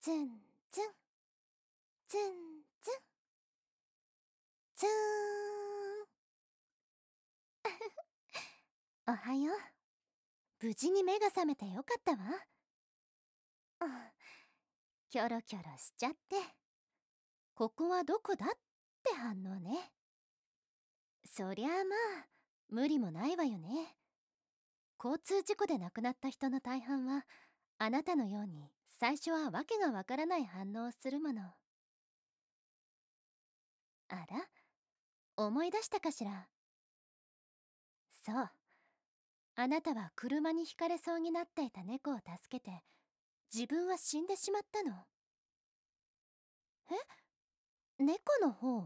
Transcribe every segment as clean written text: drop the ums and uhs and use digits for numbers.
ツンツンツンツンツーン。おはよう。無事に目が覚めてよかったわ。うん、キョロキョロしちゃって。ここはどこだって反応ね。そりゃあまあ無理もないわよね。交通事故で亡くなった人の大半はあなたのように最初はわけがわからない反応をするもの。あら、思い出したかしら。そう、あなたは車にひかれそうになっていた猫を助けて自分は死んでしまったの。え、猫の方？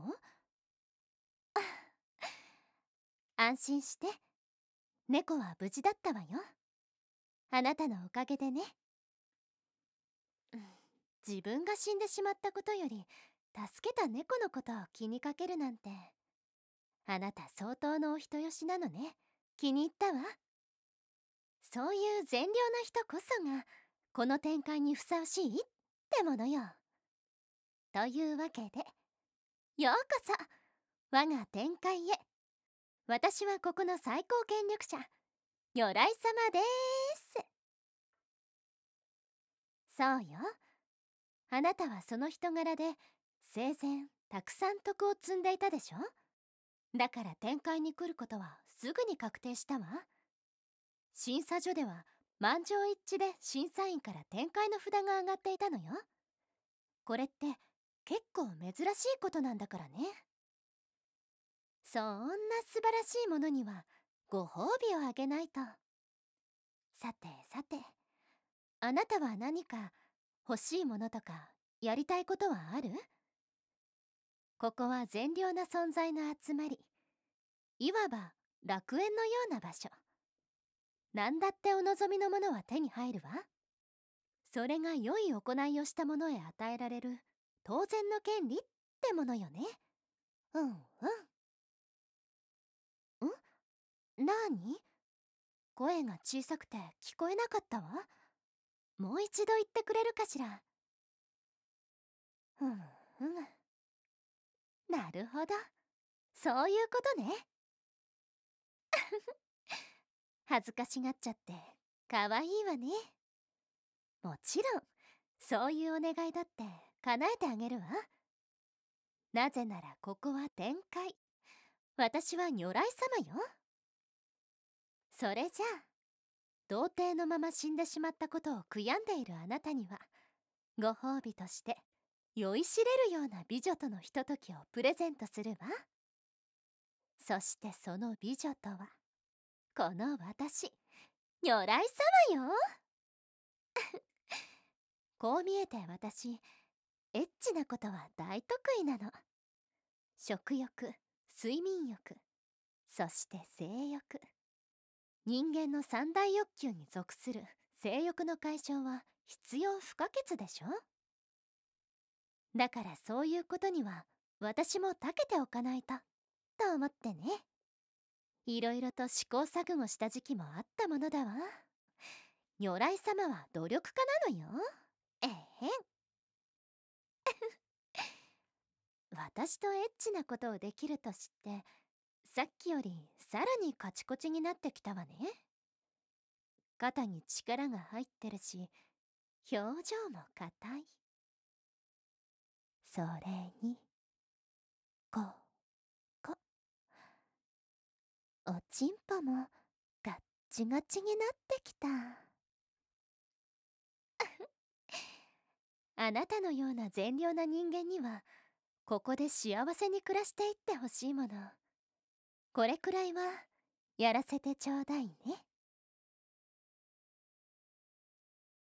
安心して、猫は無事だったわよ。あなたのおかげでね。うん、自分が死んでしまったことより助けた猫のことを気にかけるなんて、あなた相当のお人よしなのね。気に入ったわ。そういう善良な人こそがこの展開にふさわしいってものよ。というわけで、ようこそ我が展開へ。私はここの最高権力者、如来様でーす。そうよ。あなたはその人柄で生前たくさん徳を積んでいたでしょ。だから展開に来ることはすぐに確定したわ。審査所では満場一致で審査員から展開の札が上がっていたのよ。これって結構珍しいことなんだからね。そんな素晴らしいものにはご褒美をあげないと。さてさて、あなたは何か欲しいものとかやりたいことはある？ここは善良な存在の集まり。いわば楽園のような場所。何だってお望みのものは手に入るわ。それが良い行いをした者へ与えられる当然の権利ってものよね。うんうん。なに？声が小さくて聞こえなかったわ。もう一度言ってくれるかしら。ふむふむ。なるほど。そういうことね。恥ずかしがっちゃってかわいいわね。もちろんそういうお願いだって叶えてあげるわ。なぜならここは天界。私は如来様よ。それじゃあ童貞のまま死んでしまったことを悔やんでいるあなたにはご褒美として酔いしれるような美女とのひとときをプレゼントするわ。そしてその美女とはこの私、如来様よ。こう見えて私エッチなことは大得意なの。食欲、睡眠欲、そして性欲。人間の三大欲求に属する性欲の解消は必要不可欠でしょ。だからそういうことには私も長けておかないとと思ってね。いろいろと試行錯誤した時期もあったものだわ。如来様は努力家なのよ。えへん。私とエッチなことをできると知ってさっきよりさらにカチコチになってきたわね。肩に力が入ってるし表情も硬い。それにここおちんぽもガッチガチになってきた。あなたのような善良な人間にはここで幸せに暮らしていってほしいもの。これくらいはやらせてちょうだいね。